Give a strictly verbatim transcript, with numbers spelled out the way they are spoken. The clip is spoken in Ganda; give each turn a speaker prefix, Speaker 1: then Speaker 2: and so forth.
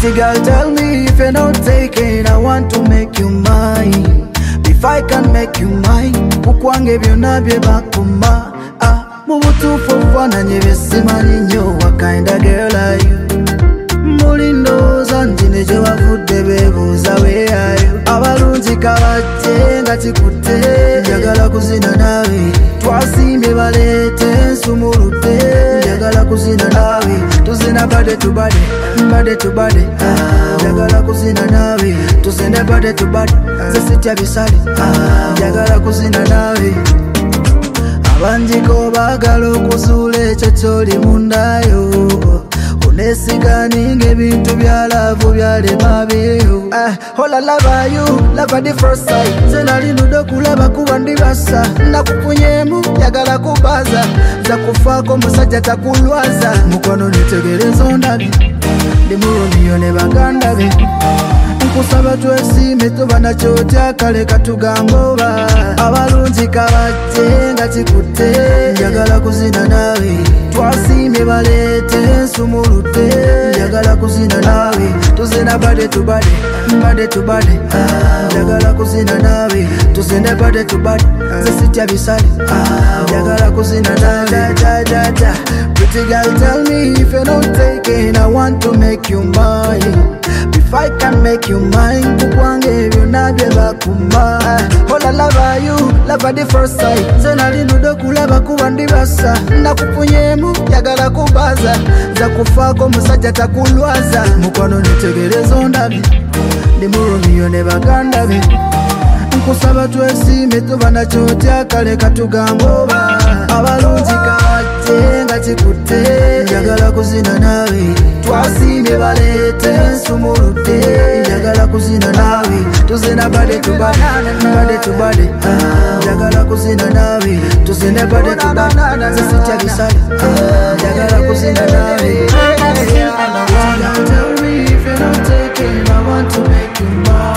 Speaker 1: Pretty girl, tell me if you're not taking. I want to make you mine. If I can make you mine, kukwange byonna bye bakuma. Ah, mu butuufu obufaananyi bye simanyi nnyo. What kind of girl are you? Muli ndowooza nti ne gye bavudde beebuuza weeyayo. Abalungi kabajje nga kikutte, njagala kuzina naawe. Twasimbye baleete nsumuludde, njagala kuzina naawe. Tuzina bade to bade, bade to bade, njagala kuzina naawe. Tuzine bade to bade, nze sitya bisale, njagala kuzina naawe. Abanjiko baagala okuzuula ekyo ky'oli mundayo. Onesiganinga ebintu bya laavu byalema byeyo. Hola lava you, lava the first sight. Nze nali nudde okulaba kuba ndi basa. Nakufunyemu yagala kubaza, nza kufaako musajja takulwaza. Mukono nitegereza ondabye, ndi mu Romeo ne baganda be. Nkusaba twesiime toba nakyotya kale katugamba oba. Abalungi kabajje nga kikutte, njagala kuzina naawe. Twasiimye baleete nsumuludde, njagala kuzina naawe. Tuzina bade to bade, bade to bade, njagala kuzina naawe. Tuzine bade to bade, nze sitya bisale, njagala kuzina naawe. Pretty girl, tell me if you're not taking. I want to make you mine. If I can make you mine, kukwange byonna bye bakuma. Hola lava you, lava the first sight. Nze nali nudde okulaba kuba ndi basa. Nakufunyemu yagala kubaza, nza kufaako musajja takulwaza. Mukono nitegereza ondabye, ndi mu Romeo ne baganda be. Nkusaba twesiime toba nakyotya kale katugamba oba. Abalungi kabajje nga kikutte, njagala kuzina naawe. Twasiimye baleete nsumuludde, njagala kuzina naawe. Tuzina bade to bade, bade to bade, njagala kuzina naawe. Tuzine bade to bade, nze sitya bisale, njagala kuzina naawe. Tell me if you're not taking, I want to make you mine.